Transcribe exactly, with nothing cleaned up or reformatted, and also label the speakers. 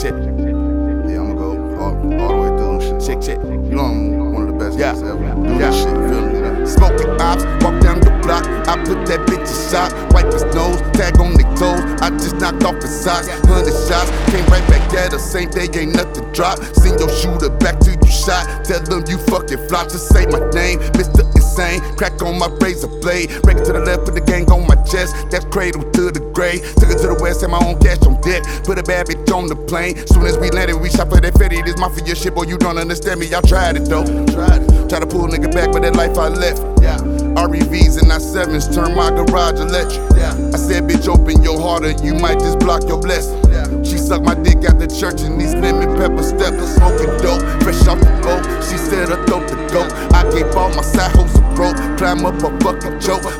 Speaker 1: check.
Speaker 2: Yeah, I'ma go all, all the way through and shit.
Speaker 1: Check, check.
Speaker 2: You know I'm one of the best
Speaker 1: Yeah.
Speaker 2: niggas ever. Do
Speaker 1: Yeah.
Speaker 2: this shit, you feel me?
Speaker 1: Smoking ops, walk down the block. I put that bitch in shot, wipe his nose, tag on the toes. I just knocked off his socks, hundred shots. Came right back at the same day, ain't nothing drop. Send your shooter back till you shot. Tell them you fucking flop, just say my name, Mister Insane. Crack on my razor blade, break it to the left, put the gang on my chest. That's cradle to the grave. Took it to the west, had my own cash on deck. Put a bad bitch on the plane. Soon as we landed, we shot for that fetty. This mafia shit, boy, you don't understand me. Y'all tried it though. Tried it. Try to pull a nigga back, but that life I left. Yeah. R E Vs and I sevens, turn my garage electric. Yeah. I said, bitch, open your heart or you might just block your blessing. Yeah. She sucked my dick out the church in these lemon pepper steppers. Smoking dope, fresh off the boat. She said her throat to go. I gave all my side hoes a rope. Climb up a fucking joke.